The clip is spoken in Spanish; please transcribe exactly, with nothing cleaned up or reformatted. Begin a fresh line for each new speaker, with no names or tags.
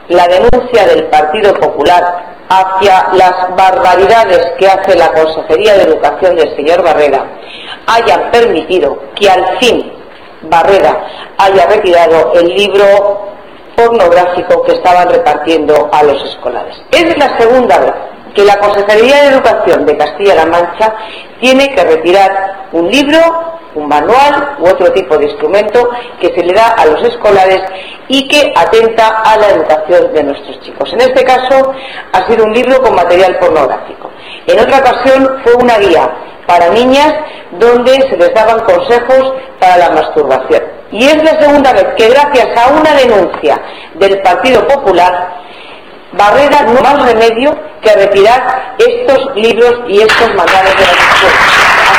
la denuncia del Partido Popular hacia las barbaridades que hace la Consejería de Educación del señor Barreda hayan permitido que al fin Barreda haya retirado el libro pornográfico que estaban repartiendo a los escolares. Es la segunda vez que la Consejería de Educación de Castilla-La Mancha tiene que retirar un libro, un manual u otro tipo de instrumento que se le da a los escolares y que atenta a la educación de nuestros chicos. En este caso ha sido un libro con material pornográfico. En otra ocasión fue una guía para niñas donde se les daban consejos para la masturbación. Y es la segunda vez que gracias a una denuncia del Partido Popular, Barreda no más remedio que retirar estos libros y estos manuales de la educación.